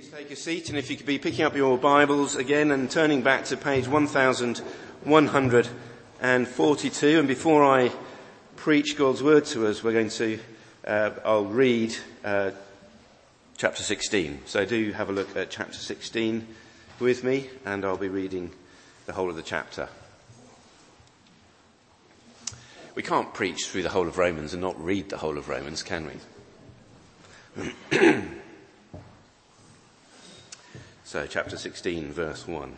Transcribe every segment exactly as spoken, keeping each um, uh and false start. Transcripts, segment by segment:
Please take your seat, and if you could be picking up your Bibles again and turning back to page one thousand one hundred forty-two. And before I preach God's word to us, we're going to, uh, I'll read uh, chapter sixteen. So do have a look at chapter sixteen with me, and I'll be reading the whole of the chapter. We can't preach through the whole of Romans and not read the whole of Romans, can we? So, chapter sixteen, verse one.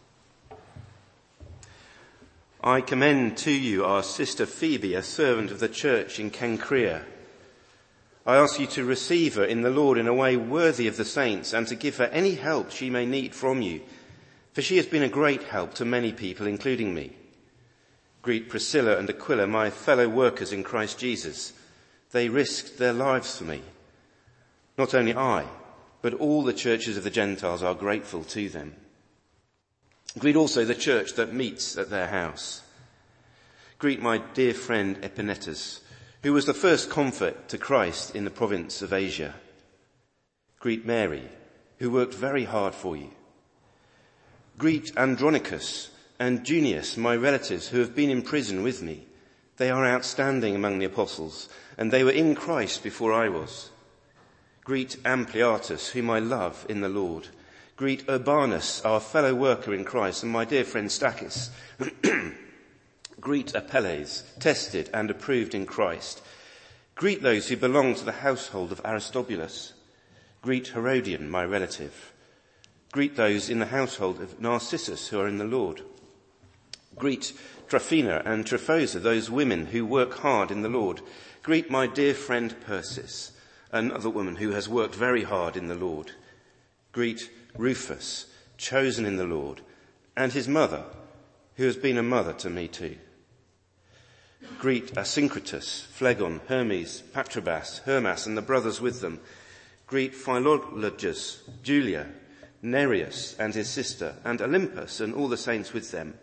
I commend to you our sister Phoebe, a servant of the church in Cenchrea. I ask you to receive her in the Lord in a way worthy of the saints, and to give her any help she may need from you, for she has been a great help to many people, including me. Greet Priscilla and Aquila, my fellow workers in Christ Jesus. They risked their lives for me. Not only I, but all the churches of the Gentiles are grateful to them. Greet also the church that meets at their house. Greet my dear friend Epaenetus, who was the first convert to Christ in the province of Asia. Greet Mary, who worked very hard for you. Greet Andronicus and Junius, my relatives, who have been in prison with me. They are outstanding among the apostles, and they were in Christ before I was. Greet Ampliatus, whom I love in the Lord. Greet Urbanus, our fellow worker in Christ, and my dear friend Stachys. Greet Apelles, tested and approved in Christ. Greet those who belong to the household of Aristobulus. Greet Herodion, my relative. Greet those in the household of Narcissus who are in the Lord. Greet Tryphena and Tryphosa, those women who work hard in the Lord. Greet my dear friend Persis, another woman who has worked very hard in the Lord. Greet Rufus, chosen in the Lord, and his mother, who has been a mother to me too. Greet Asyncritus, Phlegon, Hermes, Patrobas, Hermas, and the brothers with them. Greet Philologus, Julia, Nereus and his sister, and Olympus and all the saints with them.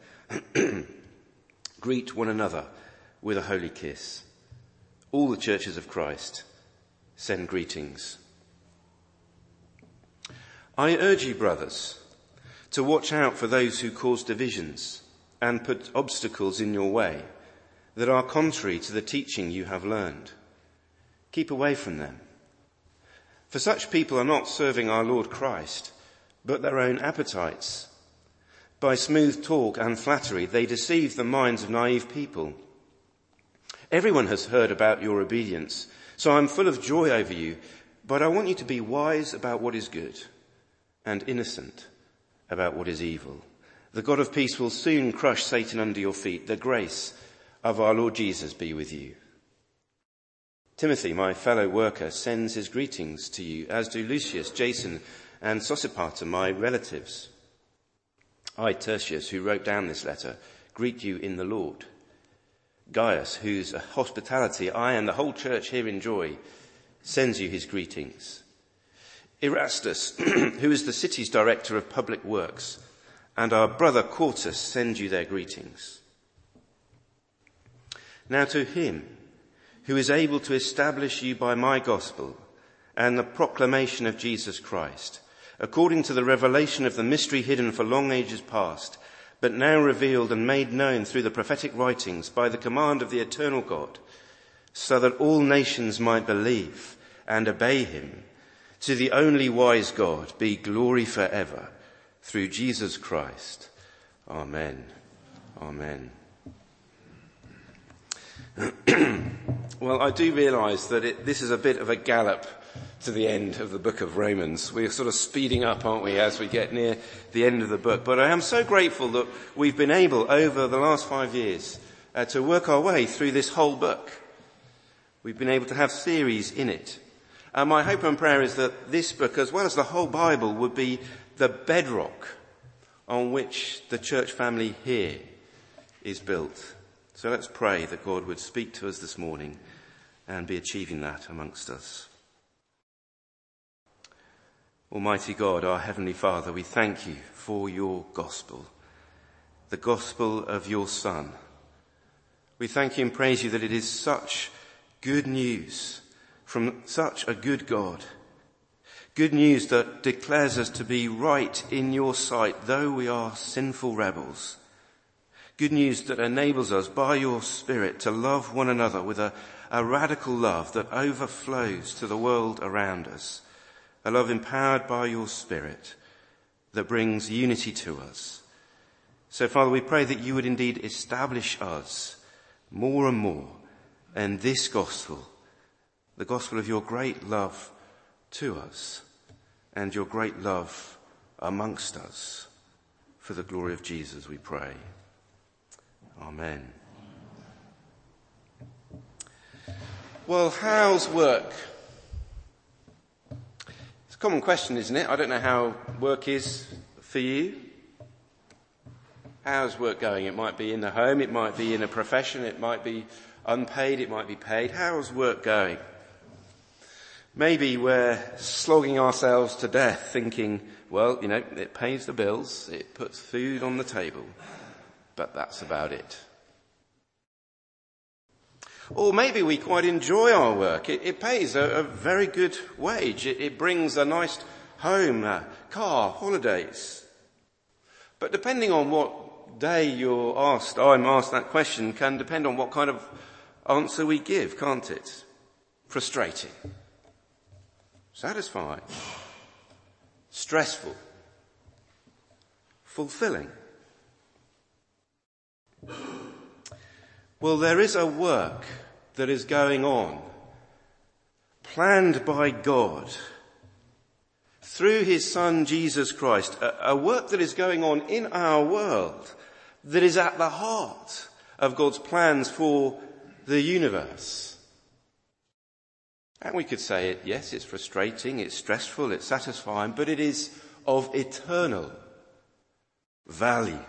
Greet one another with a holy kiss. All the churches of Christ send greetings. I urge you, brothers, to watch out for those who cause divisions and put obstacles in your way that are contrary to the teaching you have learned. Keep away from them. For such people are not serving our Lord Christ, but their own appetites. By smooth talk and flattery, they deceive the minds of naive people. Everyone has heard about your obedience, so I'm full of joy over you, but I want you to be wise about what is good and innocent about what is evil. The God of peace will soon crush Satan under your feet. The grace of our Lord Jesus be with you. Timothy, my fellow worker, sends his greetings to you, as do Lucius, Jason, and Sosipater, my relatives. I, Tertius, who wrote down this letter, greet you in the Lord. Gaius, whose hospitality I and the whole church here enjoy, sends you his greetings. Erastus, who is the city's director of public works, and our brother Quartus send you their greetings. Now to him who is able to establish you by my gospel and the proclamation of Jesus Christ, according to the revelation of the mystery hidden for long ages past, but now revealed and made known through the prophetic writings by the command of the eternal God, so that all nations might believe and obey him. To the only wise God be glory forever, through Jesus Christ. Amen. Amen. Well, I do realise that it, this is a bit of a gallop to the end of the book of Romans. We're sort of speeding up, aren't we, as we get near the end of the book. But I am so grateful that we've been able, over the last five years, uh, to work our way through this whole book. We've been able to have series in it. And my hope and prayer is that this book, as well as the whole Bible, would be the bedrock on which the church family here is built. So let's pray that God would speak to us this morning and be achieving that amongst us. Almighty God, our Heavenly Father, we thank you for your gospel, the gospel of your Son. We thank you and praise you that it is such good news from such a good God. Good news that declares us to be right in your sight, though we are sinful rebels. Good news that enables us by your Spirit to love one another with a, a radical love that overflows to the world around us. A love empowered by your Spirit that brings unity to us. So, Father, we pray that you would indeed establish us more and more in this gospel, the gospel of your great love to us and your great love amongst us. For the glory of Jesus, we pray. Amen. Well, how's work? It's a common question, isn't it? I don't know how work is for you. How's work going? It might be in the home, it might be in a profession, it might be unpaid, it might be paid. How's work going? Maybe we're slogging ourselves to death thinking, well, you know, it pays the bills, it puts food on the table, but that's about it. Or maybe we quite enjoy our work. It, it pays a, a very good wage. It, it brings a nice home, a car, holidays. But depending on what day you're asked, I'm asked that question, can depend on what kind of answer we give, can't it? Frustrating. Satisfying. Stressful. Fulfilling. Well, there is a work that is going on, planned by God, through his Son Jesus Christ, a, a work that is going on in our world that is at the heart of God's plans for the universe. And we could say it, yes, it's frustrating, it's stressful, it's satisfying, but it is of eternal value.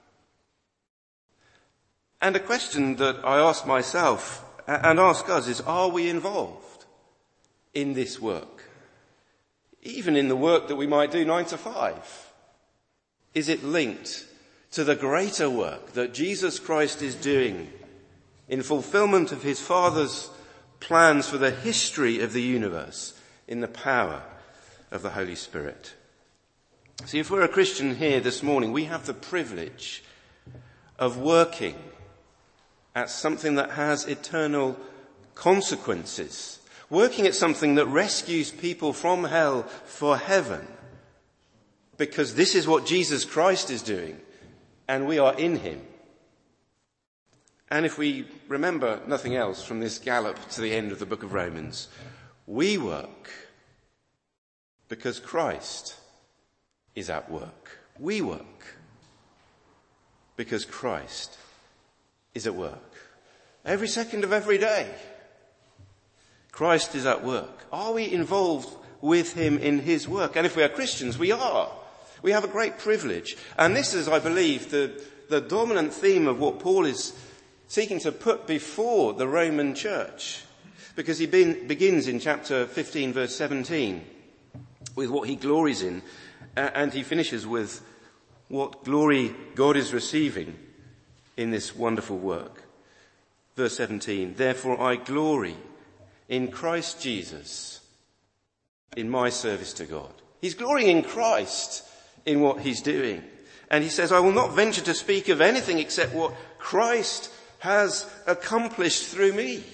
And a question that I ask myself and ask us is, are we involved in this work? Even in the work that we might do nine to five? Is it linked to the greater work that Jesus Christ is doing in fulfillment of his Father's plans for the history of the universe in the power of the Holy Spirit? See, if we're a Christian here this morning, we have the privilege of working at something that has eternal consequences, working at something that rescues people from hell for heaven, because this is what Jesus Christ is doing, and we are in him. And if we remember nothing else from this gallop to the end of the book of Romans, we work because Christ is at work. We work because Christ is at work. Every second of every day, Christ is at work. Are we involved with him in his work? And if we are Christians, we are. We have a great privilege. And this is, I believe, the, the dominant theme of what Paul is seeking to put before the Roman church. Because he be, begins in chapter fifteen, verse seventeen, with what he glories in, and he finishes with what glory God is receiving in this wonderful work. Verse seventeen, therefore I glory in Christ Jesus in my service to God. He's glorying in Christ in what he's doing. And he says, I will not venture to speak of anything except what Christ has accomplished through me.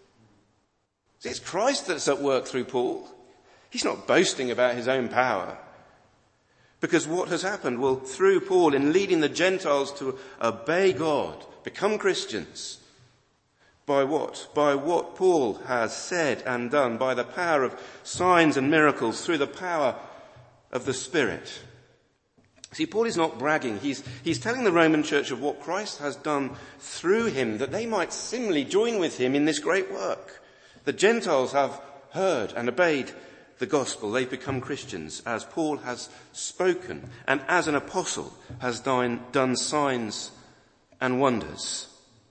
See, it's Christ that's at work through Paul. He's not boasting about his own power. Because what has happened? Well, through Paul, in leading the Gentiles to obey God, become Christians, by what? By what Paul has said and done, by the power of signs and miracles, through the power of the Spirit. See, Paul is not bragging. He's, he's telling the Roman church of what Christ has done through him, that they might similarly join with him in this great work. The Gentiles have heard and obeyed the gospel. They've become Christians as Paul has spoken and as an apostle has done, done signs and wonders.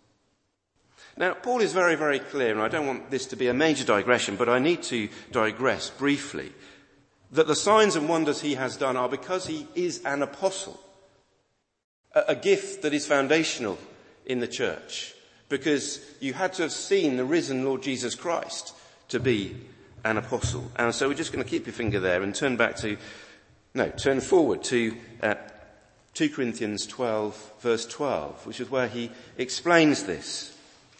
Now, Paul is very, very clear, and I don't want this to be a major digression, but I need to digress briefly, that the signs and wonders he has done are because he is an apostle, a, a gift that is foundational in the church, because you had to have seen the risen Lord Jesus Christ to be an apostle. And so we're just going to keep your finger there and turn back to, no, turn forward to uh, two Corinthians twelve, verse twelve, which is where he explains this.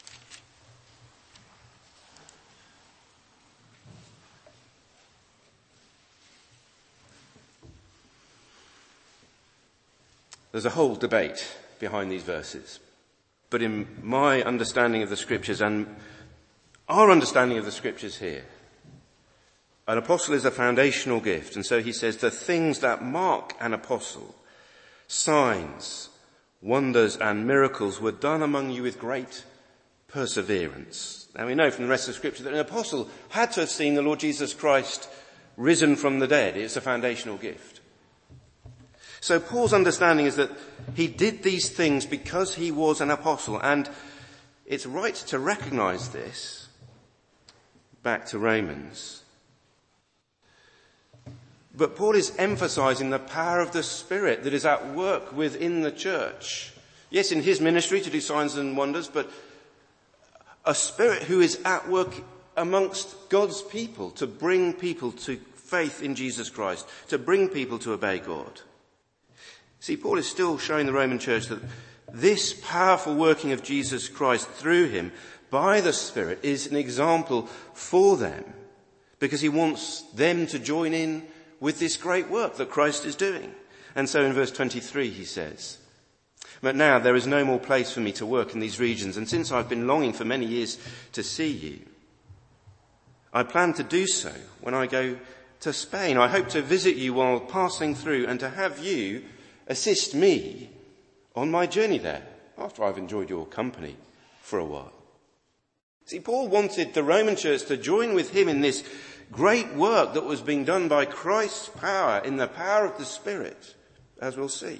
There's a whole debate behind these verses. But in my understanding of the scriptures and our understanding of the scriptures here, an apostle is a foundational gift. And so he says the things that mark an apostle, signs, wonders and miracles, were done among you with great perseverance. Now we know from the rest of the scripture that an apostle had to have seen the Lord Jesus Christ risen from the dead. It's a foundational gift. So Paul's understanding is that he did these things because he was an apostle, and it's right to recognize this. Back to Romans. But Paul is emphasizing the power of the Spirit that is at work within the church. Yes, in his ministry to do signs and wonders, but a Spirit who is at work amongst God's people to bring people to faith in Jesus Christ, to bring people to obey God. See, Paul is still showing the Roman church that this powerful working of Jesus Christ through him by the Spirit is an example for them, because he wants them to join in with this great work that Christ is doing. And so in verse twenty-three he says, "But now there is no more place for me to work in these regions, and since I've been longing for many years to see you, I plan to do so when I go to Spain. I hope to visit you while passing through and to have you assist me on my journey there after I've enjoyed your company for a while." See, Paul wanted the Roman church to join with him in this great work that was being done by Christ's power, in the power of the Spirit, as we'll see.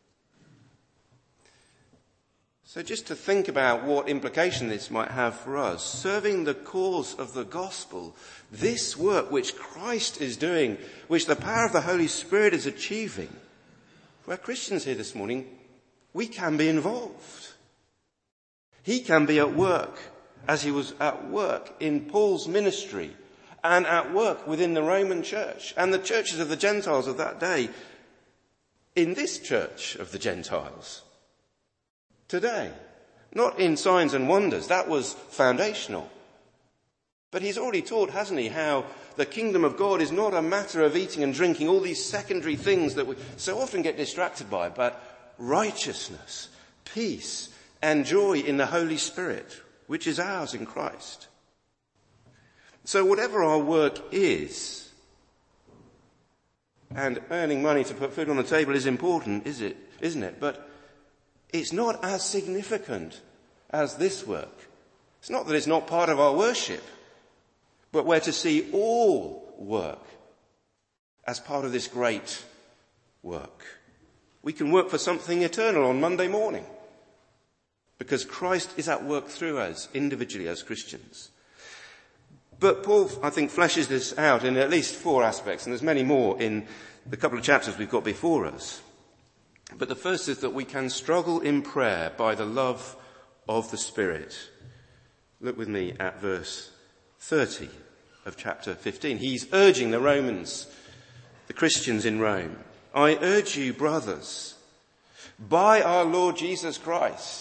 So just to think about what implication this might have for us, serving the cause of the gospel, this work which Christ is doing, which the power of the Holy Spirit is achieving, we're Christians here this morning, we can be involved. He can be at work as he was at work in Paul's ministry and at work within the Roman church and the churches of the Gentiles of that day, in this church of the Gentiles today. Not in signs and wonders, that was foundational. But he's already taught, hasn't he, how the kingdom of God is not a matter of eating and drinking, all these secondary things that we so often get distracted by, but righteousness, peace, and joy in the Holy Spirit, which is ours in Christ. So whatever our work is, and earning money to put food on the table is important, is it? Isn't it? But it's not as significant as this work. It's not that it's not part of our worship, but we're to see all work as part of this great work. We can work for something eternal on Monday morning because Christ is at work through us individually as Christians. But Paul, I think, fleshes this out in at least four aspects, and there's many more in the couple of chapters we've got before us. But the first is that we can struggle in prayer by the love of the Spirit. Look with me at verse thirty of chapter fifteen. He's urging the Romans, the Christians in Rome, "I urge you, brothers, by our Lord Jesus Christ,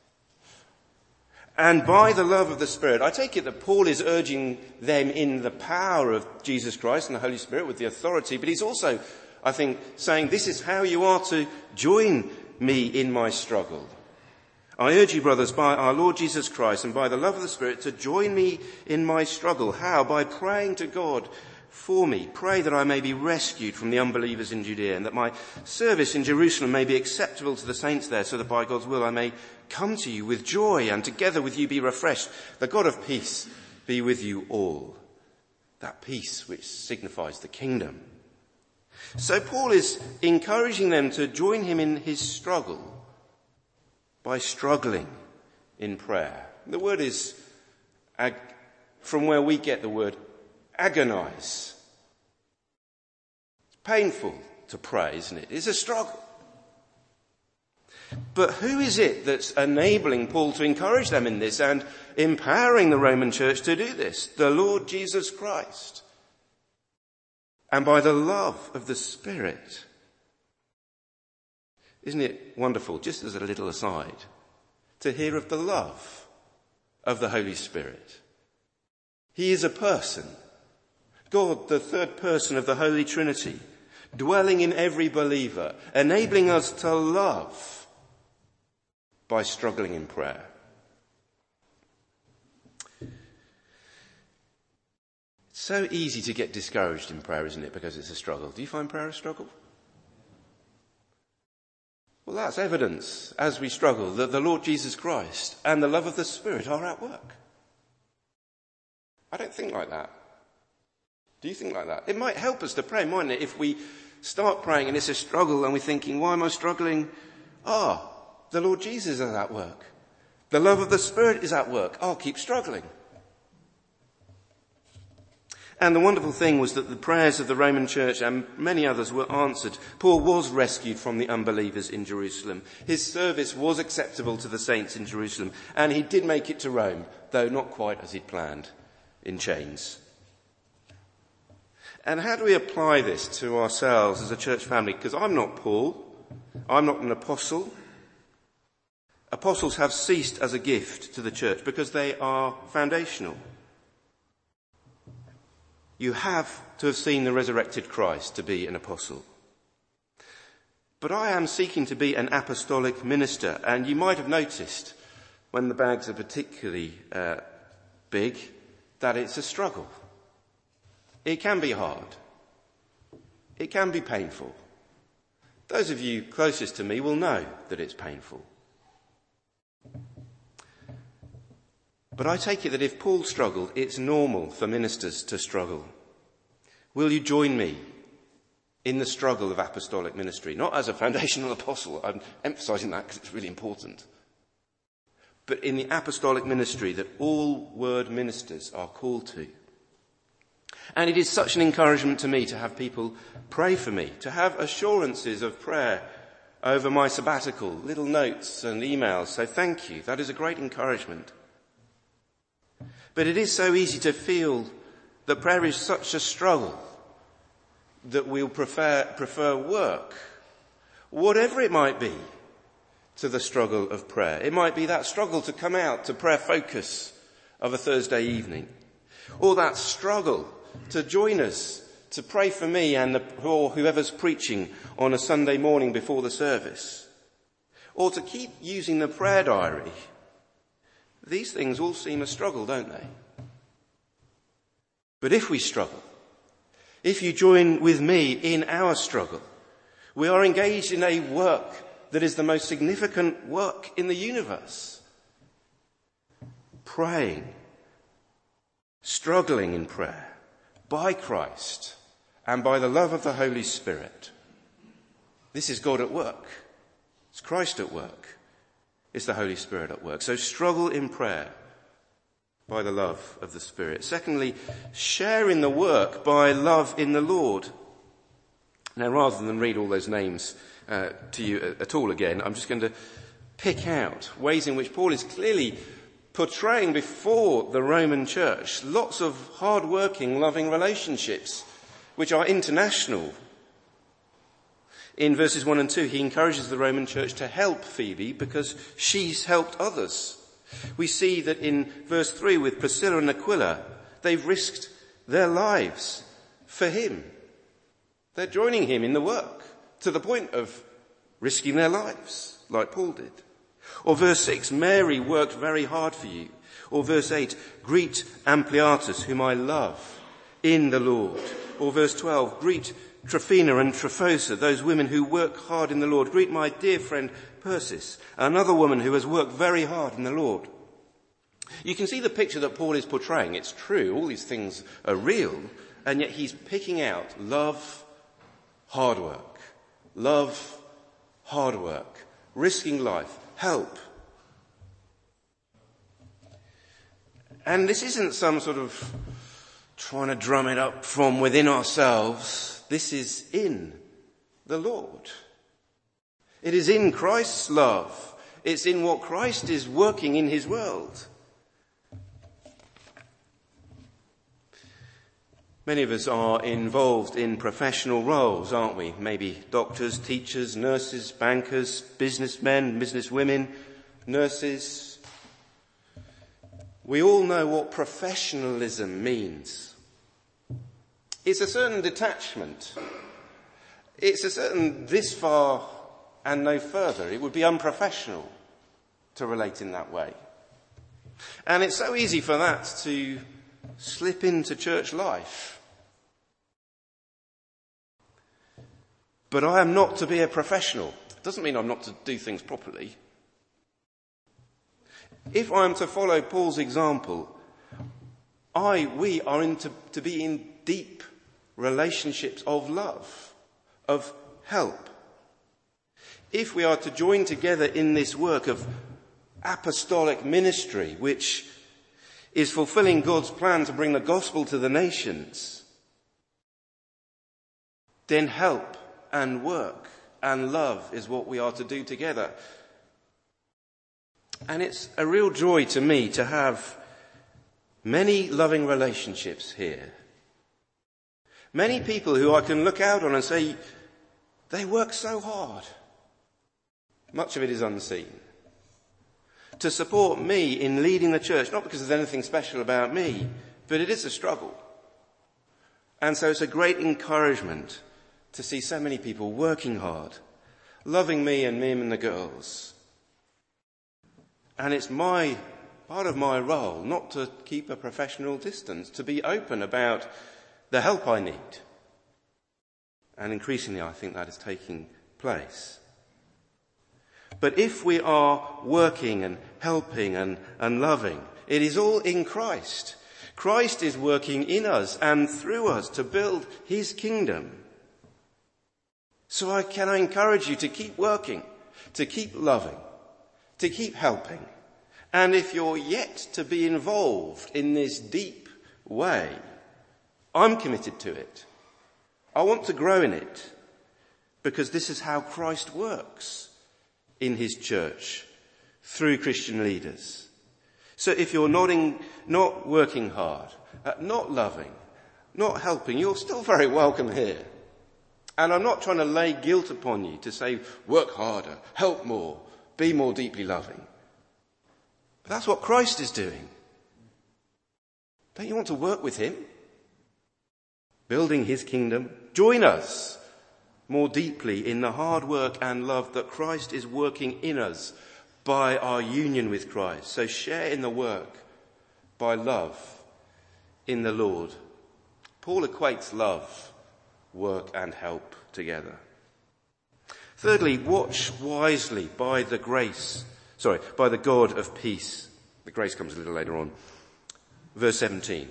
and by the love of the Spirit." I take it that Paul is urging them in the power of Jesus Christ and the Holy Spirit with the authority, but he's also, I think, saying this is how you are to join me in my struggle. "I urge you, brothers, by our Lord Jesus Christ and by the love of the Spirit, to join me in my struggle." How? By praying to God for me. Pray that I may be rescued from the unbelievers in Judea, and that my service in Jerusalem may be acceptable to the saints there, so that by God's will I may come to you with joy and together with you be refreshed. The God of peace be with you all. That peace which signifies the kingdom. So Paul is encouraging them to join him in his struggle by struggling in prayer. The word is ag- from where we get the word agonize. It's painful to pray, isn't it? It's a struggle. But who is it that's enabling Paul to encourage them in this and empowering the Roman church to do this? The Lord Jesus Christ. And by the love of the Spirit. Isn't it wonderful, just as a little aside, to hear of the love of the Holy Spirit? He is a person, God, the third person of the Holy Trinity, dwelling in every believer, enabling us to love by struggling in prayer. It's so easy to get discouraged in prayer, isn't it, because it's a struggle. Do you find prayer a struggle? Well, that's evidence, as we struggle, that the Lord Jesus Christ and the love of the Spirit are at work. I don't think like that. Do you think like that? It might help us to pray, mightn't it, if we start praying and it's a struggle and we're thinking, why am I struggling? Ah, the Lord Jesus is at work. The love of the Spirit is at work. I'll keep struggling. And the wonderful thing was that the prayers of the Roman church and many others were answered. Paul was rescued from the unbelievers in Jerusalem. His service was acceptable to the saints in Jerusalem. And he did make it to Rome, though not quite as he'd planned, in chains. And how do we apply this to ourselves as a church family? Because I'm not Paul. I'm not an apostle. Apostles have ceased as a gift to the church because they are foundational. You have to have seen the resurrected Christ to be an apostle. But I am seeking to be an apostolic minister, and you might have noticed when the bags are particularly uh, big that it's a struggle. It can be hard. It can be painful. Those of you closest to me will know that it's painful. But I take it that if Paul struggled, it's normal for ministers to struggle. Will you join me in the struggle of apostolic ministry? Not as a foundational apostle, I'm emphasising that because it's really important. But in the apostolic ministry that all word ministers are called to. And it is such an encouragement to me to have people pray for me, to have assurances of prayer over my sabbatical, little notes and emails. So thank you. That is a great encouragement. But it is so easy to feel that prayer is such a struggle that we'll prefer, prefer work, whatever it might be, to the struggle of prayer. It might be that struggle to come out to prayer focus of a Thursday evening, or that struggle to join us to pray for me and the, or whoever's preaching on a Sunday morning before the service, or to keep using the prayer diary. These things all seem a struggle, don't they? But if we struggle, if you join with me in our struggle, we are engaged in a work that is the most significant work in the universe. Praying, struggling in prayer, by Christ and by the love of the Holy Spirit. This is God at work. It's Christ at work. It's the Holy Spirit at work. So struggle in prayer by the love of the Spirit. Secondly, share in the work by love in the Lord. Now, rather than read all those names uh, to you at all again, I'm just going to pick out ways in which Paul is clearly portraying before the Roman church lots of hard-working, loving relationships which are international. In verses one and two, he encourages the Roman church to help Phoebe because she's helped others. We see that in verse three with Priscilla and Aquila, they've risked their lives for him. They're joining him in the work to the point of risking their lives, like Paul did. Or verse six, Mary worked very hard for you. Or verse eight, greet Ampliatus, whom I love in the Lord. Or verse twelve, greet Tryphena and Tryphosa, those women who work hard in the Lord. Greet my dear friend Persis, another woman who has worked very hard in the Lord. You can see the picture that Paul is portraying. It's true, all these things are real, and yet he's picking out love, hard work. Love, hard work. Risking life. Help. And this isn't some sort of trying to drum it up from within ourselves. This is in the Lord. It is in Christ's love. It's in what Christ is working in his world. Many of us are involved in professional roles, aren't we? Maybe doctors, teachers, nurses, bankers, businessmen, businesswomen, nurses. We all know what professionalism means. It's a certain detachment. It's a certain this far and no further. It would be unprofessional to relate in that way. And it's so easy for that to slip into church life. But I am not to be a professional. It doesn't mean I'm not to do things properly. If I am to follow Paul's example, I, we are in to, to be in deep relationships of love, of help. If we are to join together in this work of apostolic ministry, which is fulfilling God's plan to bring the gospel to the nations, then help and work and love is what we are to do together. And it's a real joy to me to have many loving relationships here. Many people who I can look out on and say, they work so hard. Much of it is unseen. To support me in leading the church, not because there's anything special about me, but it is a struggle. And so it's a great encouragement to see so many people working hard, loving me and Mim and the girls. And it's my, part of my role not to keep a professional distance, to be open about the help I need. And increasingly I think that is taking place. But if we are working and helping and, and loving, it is all in Christ. Christ is working in us and through us to build his kingdom. So I can I encourage you to keep working, to keep loving, to keep helping. And if you're yet to be involved in this deep way, I'm committed to it. I want to grow in it because this is how Christ works in his church through Christian leaders. So if you're not, in, not working hard, uh, not loving, not helping, you're still very welcome here. And I'm not trying to lay guilt upon you to say, work harder, help more, be more deeply loving. But that's what Christ is doing. Don't you want to work with him? Building his kingdom? Join us more deeply in the hard work and love that Christ is working in us by our union with Christ. So share in the work by love in the Lord. Paul equates love, work and help together. Thirdly, watch wisely by the grace, sorry, by the God of peace. The grace comes a little later on. Verse seventeen.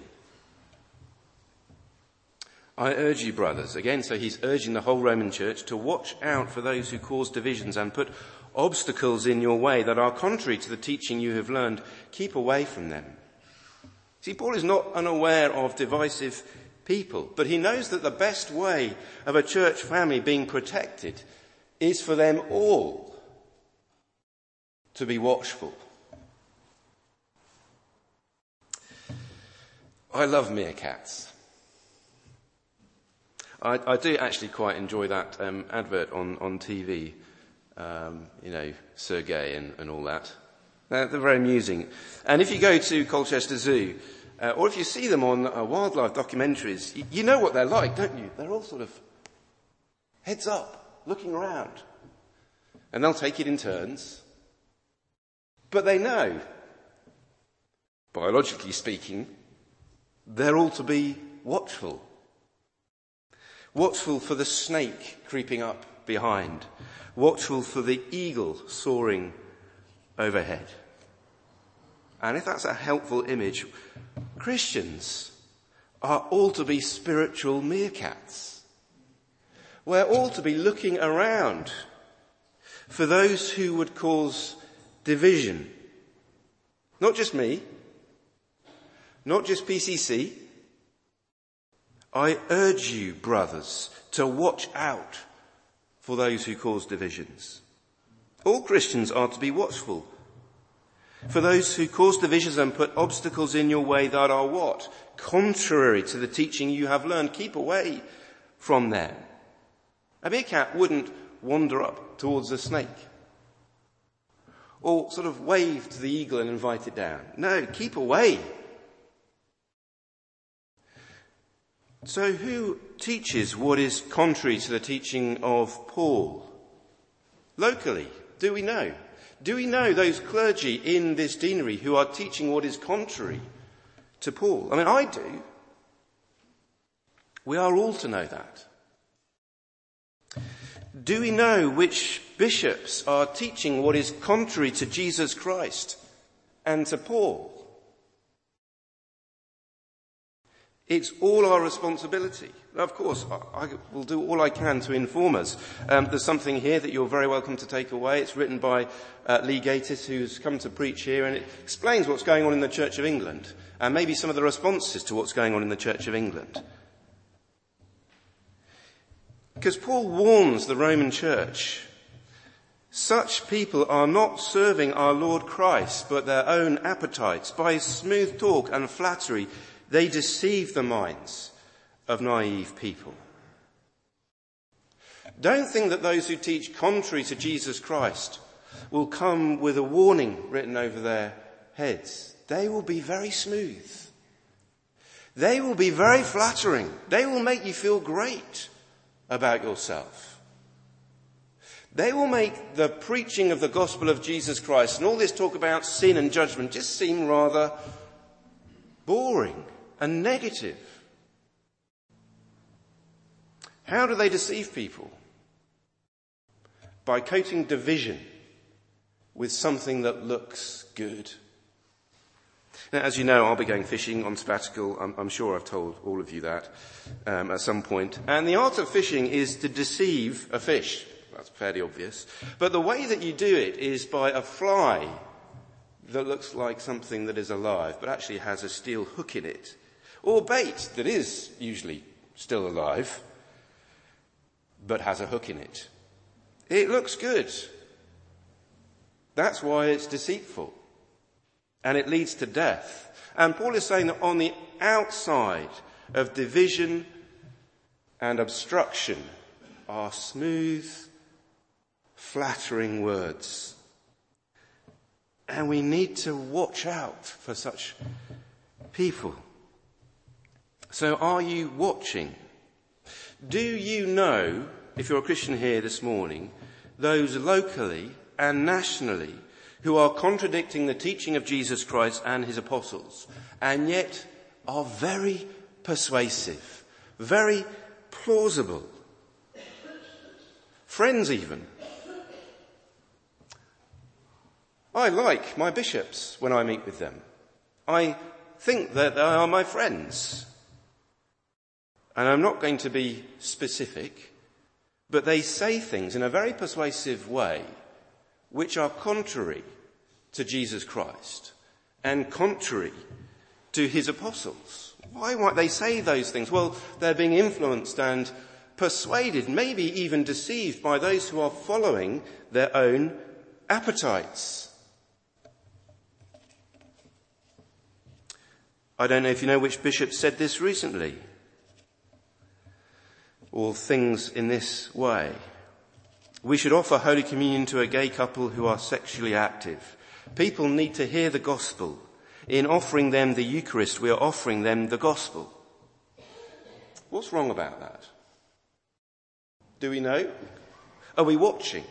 I urge you, brothers, again, so he's urging the whole Roman church to watch out for those who cause divisions and put obstacles in your way that are contrary to the teaching you have learned. Keep away from them. See, Paul is not unaware of divisive people, but he knows that the best way of a church family being protected is for them all to be watchful. I love meerkats. I, I do actually quite enjoy that um, advert on, on T V, um, you know, Sergei and, and all that. They're, they're very amusing. And if you go to Colchester Zoo, uh, or if you see them on uh, wildlife documentaries, you, you know what they're like, don't you? They're all sort of heads up, looking around. And they'll take it in turns. But they know, biologically speaking, they're all to be watchful. Watchful for the snake creeping up behind. Watchful for the eagle soaring overhead. And if that's a helpful image, Christians are all to be spiritual meerkats. We're all to be looking around for those who would cause division. Not just me, not just P C C. I urge you, brothers, to watch out for those who cause divisions. All Christians are to be watchful for those who cause divisions and put obstacles in your way that are what? Contrary to the teaching you have learned. Keep away from them. A meerkat wouldn't wander up towards a snake or sort of wave to the eagle and invite it down. No, keep away. So who teaches what is contrary to the teaching of Paul? Locally, do we know? Do we know those clergy in this deanery who are teaching what is contrary to Paul? I mean, I do. We are all to know that. Do we know which bishops are teaching what is contrary to Jesus Christ and to Paul? It's all our responsibility. Of course, I will do all I can to inform us. Um, there's something here that you're very welcome to take away. It's written by uh, Lee Gatiss, who's come to preach here, and it explains what's going on in the Church of England and maybe some of the responses to what's going on in the Church of England. Because Paul warns the Roman Church, such people are not serving our Lord Christ, but their own appetites. By smooth talk and flattery, they deceive the minds of naive people. Don't think that those who teach contrary to Jesus Christ will come with a warning written over their heads. They will be very smooth. They will be very flattering. They will make you feel great about yourself. They will make the preaching of the gospel of Jesus Christ and all this talk about sin and judgment just seem rather boring and negative. How do they deceive people? By coating division with something that looks good. Now, as you know, I'll be going fishing on sabbatical. I'm, I'm sure I've told all of you that um, at some point. And the art of fishing is to deceive a fish. That's fairly obvious. But the way that you do it is by a fly that looks like something that is alive, but actually has a steel hook in it. Or bait that is usually still alive, but has a hook in it. It looks good. That's why it's deceitful. And it leads to death. And Paul is saying that on the outside of division and obstruction are smooth, flattering words. And we need to watch out for such people. So are you watching? Do you know, if you're a Christian here this morning, those locally and nationally who are contradicting the teaching of Jesus Christ and his apostles, and yet are very persuasive, very plausible? Friends even. I like my bishops when I meet with them. I think that they are my friends. And I'm not going to be specific, but they say things in a very persuasive way which are contrary to Jesus Christ and contrary to his apostles. Why might they say those things? Well, they're being influenced and persuaded, maybe even deceived by those who are following their own appetites. I don't know if you know which bishop said this recently, or things in this way. We should offer Holy Communion to a gay couple who are sexually active. People need to hear the gospel. In offering them the Eucharist, we are offering them the gospel. What's wrong about that? Do we know? Are we watching?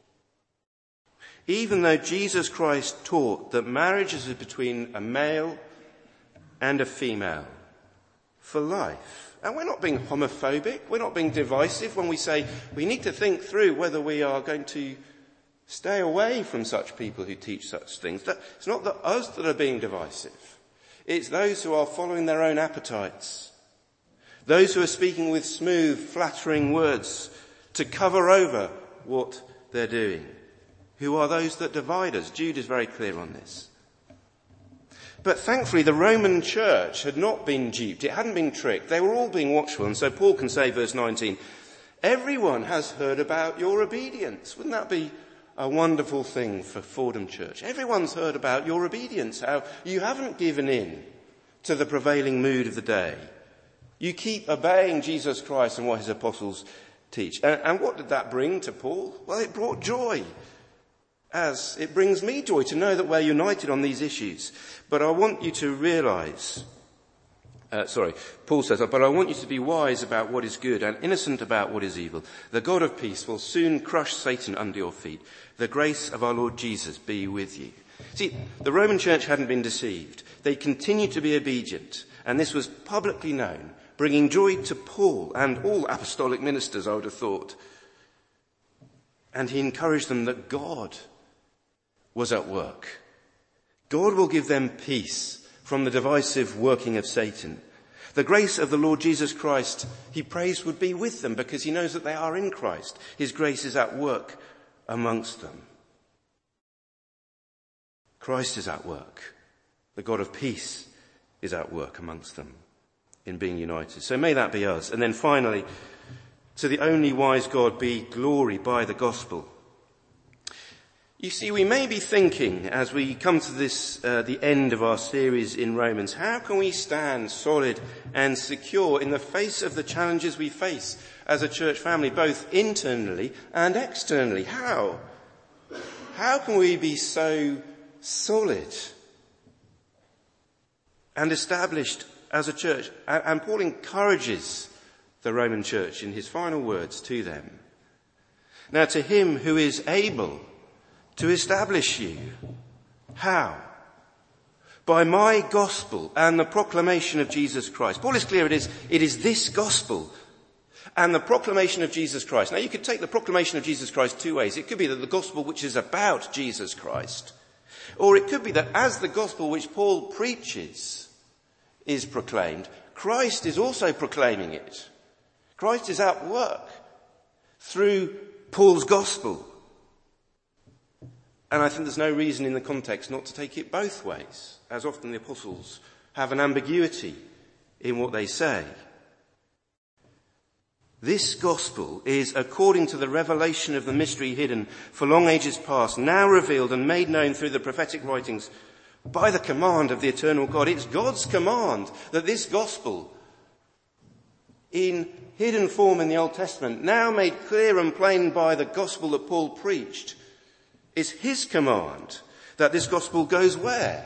Even though Jesus Christ taught that marriage is between a male and a female for life. And we're not being homophobic, we're not being divisive when we say we need to think through whether we are going to stay away from such people who teach such things. It's not that us that are being divisive. It's those who are following their own appetites. Those who are speaking with smooth, flattering words to cover over what they're doing. Who are those that divide us? Jude is very clear on this. But thankfully, the Roman church had not been duped. It hadn't been tricked. They were all being watchful. And so Paul can say, verse nineteen, everyone has heard about your obedience. Wouldn't that be a wonderful thing for Fordham Church. Everyone's heard about your obedience, how you haven't given in to the prevailing mood of the day. You keep obeying Jesus Christ and what his apostles teach. And, and what did that bring to Paul? Well, it brought joy, as it brings me joy to know that we're united on these issues. But I want you to realise, uh, sorry, Paul says, but I want you to be wise about what is good and innocent about what is evil. The God of peace will soon crush Satan under your feet. The grace of our Lord Jesus be with you. See, the Roman Church hadn't been deceived. They continued to be obedient, and this was publicly known, bringing joy to Paul and all apostolic ministers, I would have thought. And he encouraged them that God was at work. God will give them peace from the divisive working of Satan. The grace of the Lord Jesus Christ, he prays, would be with them because he knows that they are in Christ. His grace is at work amongst them. Christ is at work. The God of peace is at work amongst them in being united. So may that be us. And then finally, to the only wise God be glory by the gospel. You see, we may be thinking as we come to this, uh, the end of our series in Romans, how can we stand solid and secure in the face of the challenges we face as a church family, both internally and externally? How? How can we be so solid and established as a church? And Paul encourages the Roman church in his final words to them. Now, to him who is able to establish you. How? By my gospel and the proclamation of Jesus Christ. Paul is clear, it is, it is this gospel and the proclamation of Jesus Christ. Now, you could take the proclamation of Jesus Christ two ways. It could be that the gospel which is about Jesus Christ, or it could be that as the gospel which Paul preaches is proclaimed, Christ is also proclaiming it. Christ is at work through Paul's gospel. And I think there's no reason in the context not to take it both ways, as often the apostles have an ambiguity in what they say. This gospel is according to the revelation of the mystery hidden for long ages past, now revealed and made known through the prophetic writings by the command of the eternal God. It's God's command that this gospel, in hidden form in the Old Testament, now made clear and plain by the gospel that Paul preached, it's his command that this gospel goes where?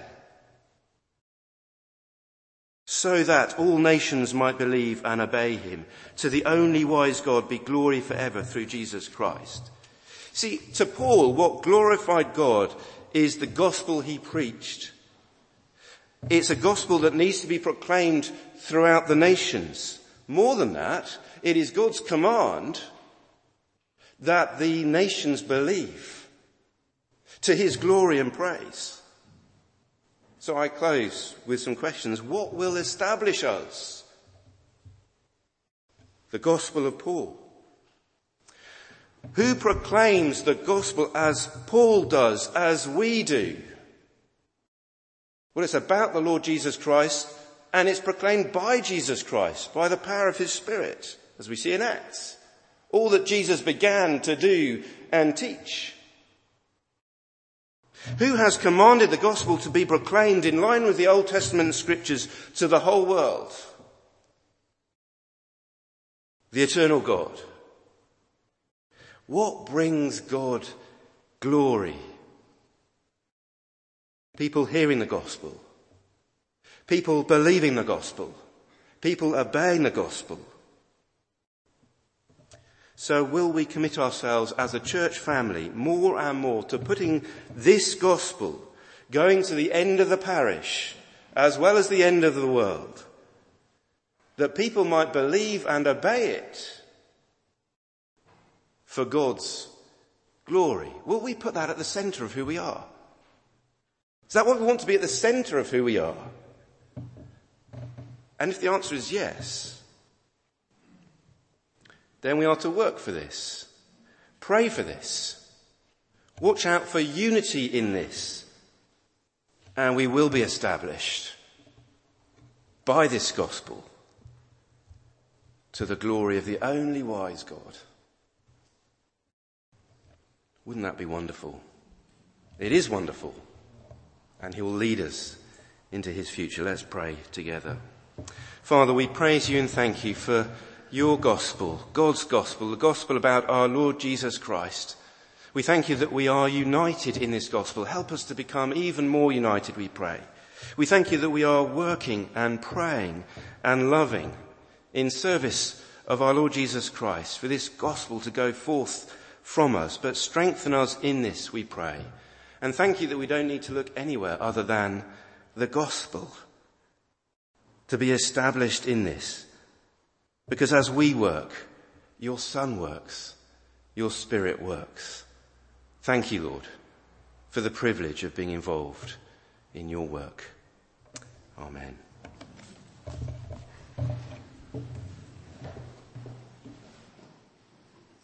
So that all nations might believe and obey him. To the only wise God be glory forever through Jesus Christ. See, to Paul, what glorified God is the gospel he preached. It's a gospel that needs to be proclaimed throughout the nations. More than that, it is God's command that the nations believe, to his glory and praise. So I close with some questions. What will establish us? The gospel of Paul. Who proclaims the gospel as Paul does, as we do? Well, it's about the Lord Jesus Christ, and it's proclaimed by Jesus Christ, by the power of his Spirit, as we see in Acts. All that Jesus began to do and teach. Who has commanded the gospel to be proclaimed in line with the Old Testament scriptures to the whole world? The eternal God. What brings God glory? People hearing the gospel. People believing the gospel. People obeying the gospel. So will we commit ourselves as a church family more and more to putting this gospel going to the end of the parish as well as the end of the world, that people might believe and obey it for God's glory? Will we put that at the centre of who we are? Is that what we want to be, at the centre of who we are? And if the answer is yes, then we are to work for this, pray for this, watch out for unity in this, and we will be established by this gospel to the glory of the only wise God. Wouldn't that be wonderful? It is wonderful. And he will lead us into his future. Let's pray together. Father, we praise you and thank you for your gospel, God's gospel, the gospel about our Lord Jesus Christ. We thank you that we are united in this gospel. Help us to become even more united, we pray. We thank you that we are working and praying and loving in service of our Lord Jesus Christ for this gospel to go forth from us. But strengthen us in this, we pray. And thank you that we don't need to look anywhere other than the gospel to be established in this. Because as we work, your Son works, your Spirit works. Thank you, Lord, for the privilege of being involved in your work. Amen.